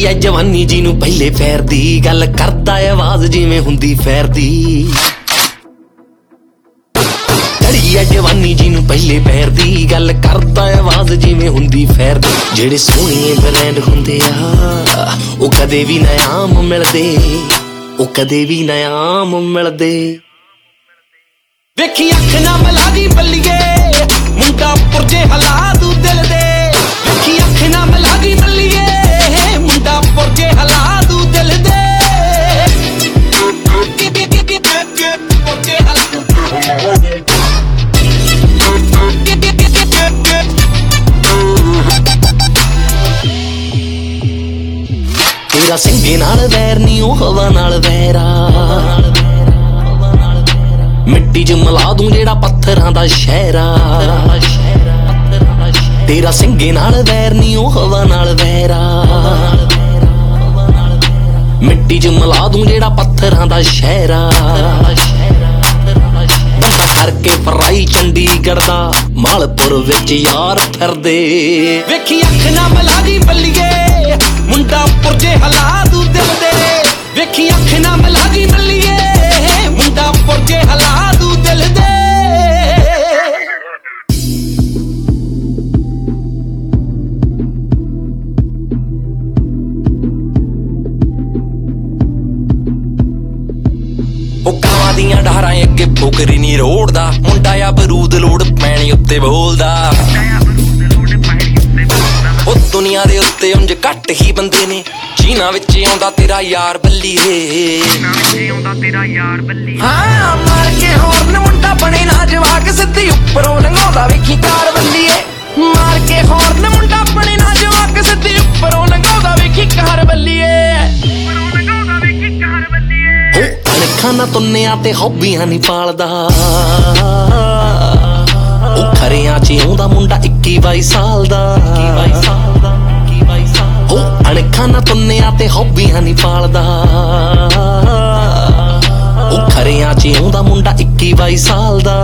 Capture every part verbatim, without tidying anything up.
ਐ ਜਵਾਨੀ ਜੀ ਨੂੰ ਪਹਿਲੇ ਪੈਰ ਦੀ ਗੱਲ ਕਰਦਾ ਆਵਾਜ਼ ਜਿਵੇਂ ਹੁੰਦੀ ਫੈਰ ਦੀ ਚੜੀ ਐ ਜਵਾਨੀ ਜੀ ਨੂੰ ਪਹਿਲੇ ਪੈਰ ਦੀ ਗੱਲ ਕਰਦਾ ਆਵਾਜ਼ ਜਿਵੇਂ ਹੁੰਦੀ ਫੈਰ ਦੀ ਜਿਹੜੇ ਸੋਹਣੀਏ ਬ੍ਰਾਂਡ ਹੁੰਦੇ ਆ ਉਹ ਕਦੇ ਵੀ ਨਾ ਆਮ ਮਿਲਦੇ ਉਹ ਕਦੇ ਵੀ ਨਾ ਆਮ ਮਿਲਦੇ ਵੇਖੀ ਅੱਖ ਨਾ ਮਿਲਾ ਦੀ ਬੱਲੀਏ ਮੁੰਡਾ ਪੁਰਜੇ ਹਲਾ ਦੂ ਦਿਲ ਦੇ ਵੇਖੀ ਅੱਖ ਨਾ ਮਿਲਾ ਦੀ ਬੱਲੀਏ ਮੁੰਡਾ ਪੁਰਜੇ ਹਲਾ ਦੂ ਦਿਲ ਦੇ ਤੇਰਾ ਸਿੰਘੇ ਨਾਲ ਵੈਰ ਨੀ ਉਹ ਹਵਾ ਨਾਲ ਵੈਰਾ ਮਿੱਟੀ ਚ ਮਿਲਾ ਦੂੰ ਜਿਹੜਾ ਪੱਥਰਾਂ ਦਾ ਸ਼ਹਿਰਾ ਤੇਰਾ ਸਿੰਘੇ ਨਾਲ ਵੈਰ ਨੀ ਉਹ ਹਵਾ ਨਾਲ ਵੈਰਾ ਮਿੱਟੀ ਚ ਮਿਲਾ ਦੂੰ ਜਿਹੜਾ ਪੱਥਰਾਂ ਦਾ ਸ਼ਹਿਰਾ ਬੰਦਾ ਕਰਕੇ ਫਰਾਈ ਚੰਡੀਗੜ੍ਹ ਦਾ ਮਾਲਪੁਰ ਵਿੱਚ ਯਾਰ ਫਿਰਦੇ ਵੇਖੀ ਅੱਖ ਨਾ ਮਿਲਾ ਦੀ ਬੱਲੀਏ ਮੁੰਡਾ ਪੁਰਜੇ ਹਲਾ ਦੂ ਦਿਲ ਦੇ ਵੇਖੀ ਅੱਖ ਨਾ ਮਿਲਾ ਦੀ ਬੱਲੀਏ ਮੁੰਡਾ ਪੁਰਜੇ ਹਲਾ ਦੂ ਦਿਲ ਦੇ ਉਹ ਕਾਵਾਂ ਦੀਆਂ ਡਾਰਾਂ ਅੱਗੇ ਫੋਕਰੀ ਨੀ ਰੋੜਦਾ ਮੁੰਡਾ ਆ ਬਰੂਦ ਲੋੜ ਪੈਣੀ ਉੱਤੇ ਬੋਲਦਾ ਉਹ ਦੁਨੀਆ ਦੇ ਉੱਤੇ ਉਂਝ ਘੱਟ ਹੀ ਬੰਦੇ ਨੇ ਚੀਨਾ ਵਿੱਚ ਆਉਂਦਾ ਤੇਰਾ ਯਾਰ ਬੱਲੀਏ ਹਾਂ ਮਾਰ ਕੇ ਹੋਰਨ ਮੁੰਡਾ ਬਣੇ ਨਾ ਜਵਾਕ ਸਿੱਧੀ ਉੱਪਰੋਂ ਲੰਘਾਉਂਦਾ ਵੇਖੀ ਕਾਰ ਬੱਲੀਏ ਮਾਰ ਕੇ ਹੋਰਨ ਮੁੰਡਾ ਬਣੇ ਨਾ ਜਵਾਕ ਸਿੱਧੀ ਉੱਪਰੋਂ ਲੰਘਾਉਂਦਾ ਵੇਖੀ ਕਾਰ ਬੱਲੀਏ ਖਾਨਾ ਤੁੰਨਿਆਂ ਤੇ ਹੌਬੀਆਂ ਨੀ ਪਾਲਦਾ ਉਹ ਖਰਿਆਂ ਚ ਆਉਂਦਾ ਮੁੰਡਾ ਇੱਕੀ ਬਾਈ ਸਾਲ ਦਾ ਉਹ ਅਣਖਾਂ ਨਾ ਤੁੰਨਿਆਂ ਤੇ ਹੌਬੀਆਂ ਨੀ ਪਾਲਦਾ ਉਹ ਖਰਿਆਂ ਚ ਆਉਂਦਾ ਮੁੰਡਾ ਇੱਕੀ ਬਾਈ ਸਾਲ ਦਾ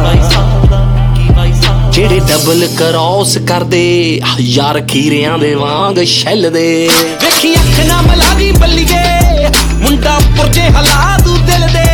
ਜਿਹੜੇ ਡਬਲ ਕਰੌਸ ਕਰਦੇ ਯਾਰ ਖੀਰਿਆਂ ਦੇ ਵਾਂਗ ਛੱਲਦੇ ਵੇਖੀ ਅੱਖ ਨਾ ਮਿਲਾ ਦੀ ਬੱਲੀਏ ਮੁੰਡਾ ਪੁਰਜੇ ਹਲਾ ਦੂ ਦਿਲ ਦੇ